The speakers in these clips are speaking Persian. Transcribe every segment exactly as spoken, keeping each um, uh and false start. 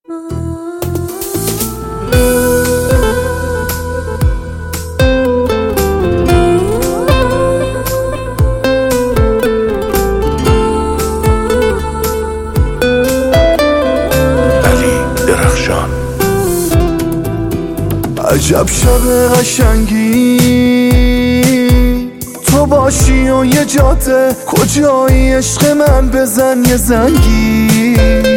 عجب شب قشنگی تو باشی و یه جاده کجایی عشق من بزن یه زنگی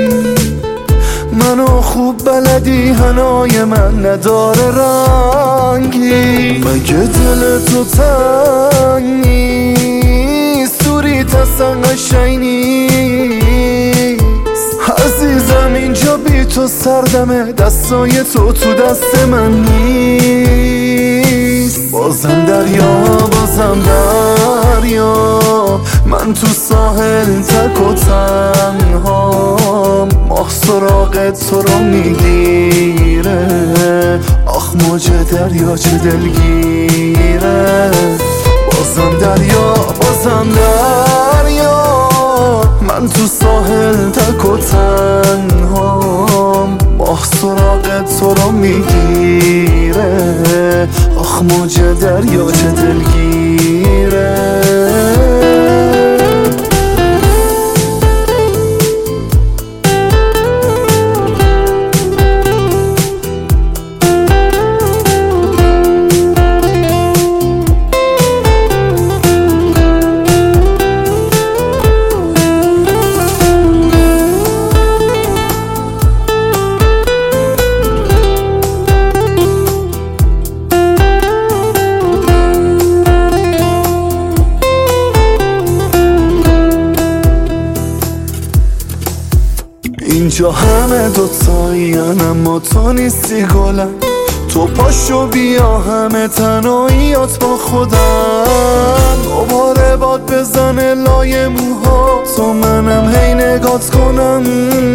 منو خوب بلدی هنای من نداره رنگی مگه دل تو تنگ نیست سوریت اصلا قشنگ نیست عزیزم اینجا بی تو سردمه دستای تو تو دست من نیست بازم دریا بازم دریا من تو ساحل تک و تنهام ماه سراغ تو رو میگیره آخ موج دریا چه دلگیره بازم دریا بازم دریا من تو ساحل تک و تنهام ماه سراغ تو رو میگیره آخ موج دریا چه دلگیره اینجا همه دوتایین اما تو نیستی گلم تو پاشو بیا همه تنهاییات با خودم دوباره باد بزنه لای موها تو منم هی نگات کنم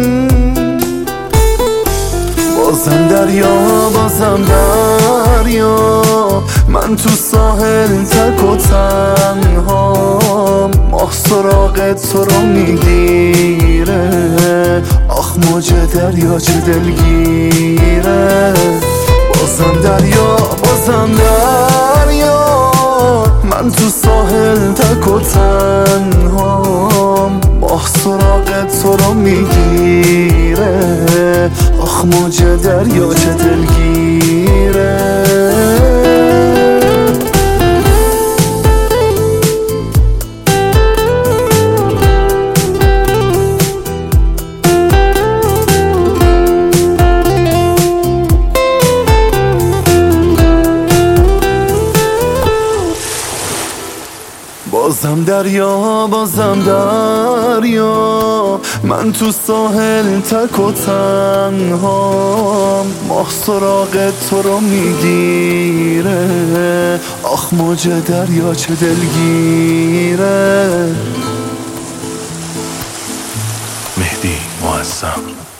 بازم دریا بازم دریا من تو ساحل تک و تنهام ماه سراغ تو رو میگیره آخ موج دریا چه دلگیره بازم دریا بازم دریا من تو ساحل تک و تنهام ماه سراغ تو رو میگیره آخ موج دریا چه دلگیره بازم دریا بازم دریا من تو ساحل تک و تنهام ماه سراغ تو رو میگیره آخ موج دریا چه دلگیره مهدی معظم.